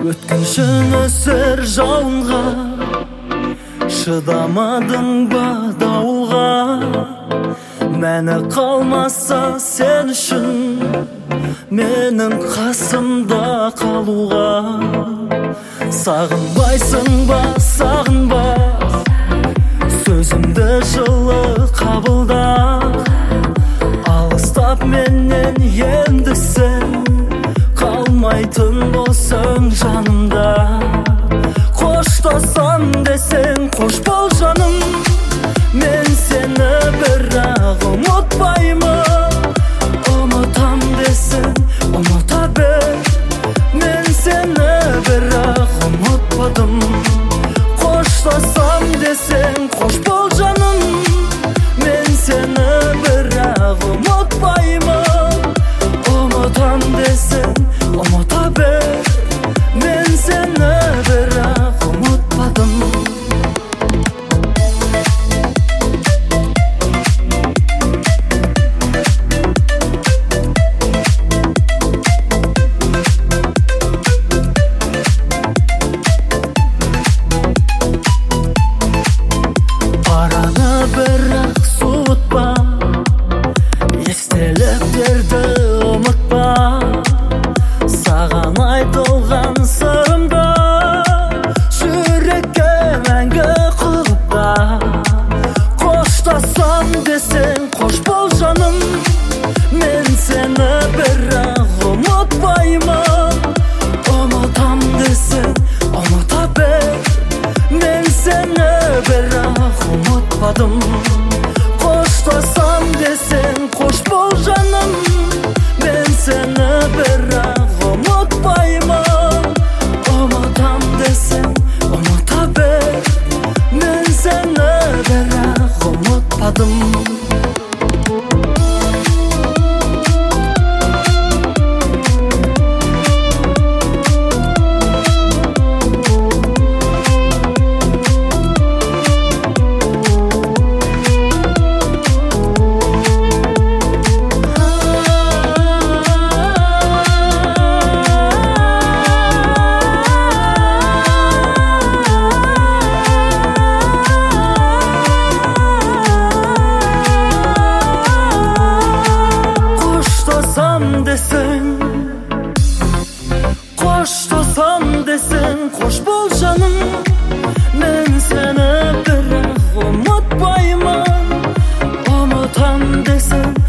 Өткінші нөсер жауынға, шыдамадың ба дауылға? Мәні қалмаса сен үшін менің қасымда қалуға? Сағынбайсың ба, сағынба, сөзімді жылы қабылда. Алыстап менен енді сен қалмайтын болсаң жанымда. Қоштасам десең қош бол жаным, мен сені бірақ ұмытпаймын. Ұмытам десең ұмыта бер, мен сені бірақ ұмытпадым. Қоштасам десең қош бол жаным, мен сені бірақ ұмытпаймын. Ұмытам десең ұмыта бер, мен сені бірақ ұмытпадым. Араны бірақ суытпа, естеліктерді ұмытпа. Саған айтылған сырымды жүрекке мәңгі құлыпта. Қоштасам десең қош бол жаным, мен сені бірақ ұмытпаймын. Ұмытам десең ұмыта бер, мен сені бірақ ұмытпадым. Қоштасам десең қош бол жаным, мен сені бірақ ұмытпаймын. Ұмытам десең ұмыта бер, мен сені бірақ ұмытпадым. Қоштасам десең қош бол жаным, мен сені бірақ ұмытпаймын. Ұмытам десең